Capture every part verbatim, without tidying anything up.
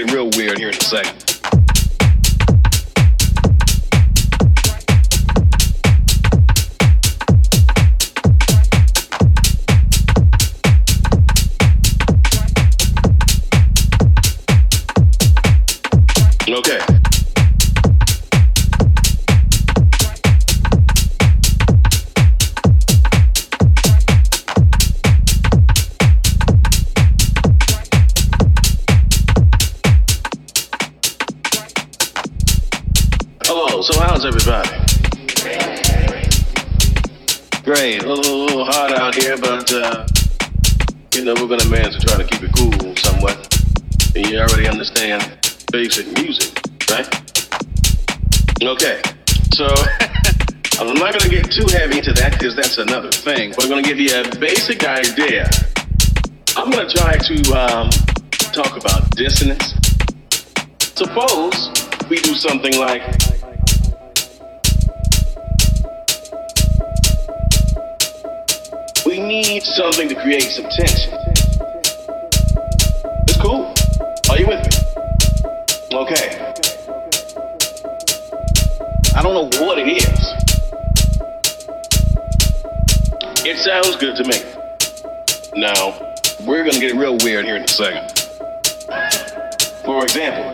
get real weird here in a second. Okay. Hello, so how's everybody? Great, a little, a little hot out here, but, uh, you know, we're gonna manage to try to keep it cool somewhat. And you already understand basic music, right? Okay, so I'm not gonna get too heavy into that because that's another thing, but I'm gonna give you a basic idea. I'm gonna try to um, talk about dissonance. Suppose we do something like we need something to create some tension. It's cool. Are you with me? Okay. I don't know what it is. It sounds good to me. Now, we're gonna get real weird here in a second. For example,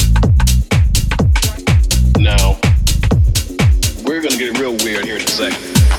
we're gonna get real weird here in a second.